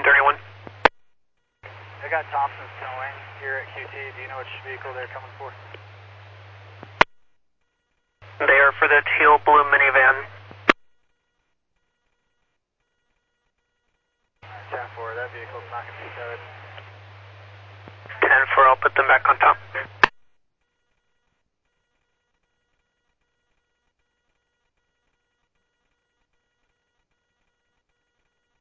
31. I got Thompson's towing here at QT. Do you know which vehicle they're coming for? They are for the teal blue minivan. Alright, 10-4, that vehicle's not going to be towed. 10-4, I'll put them back on top.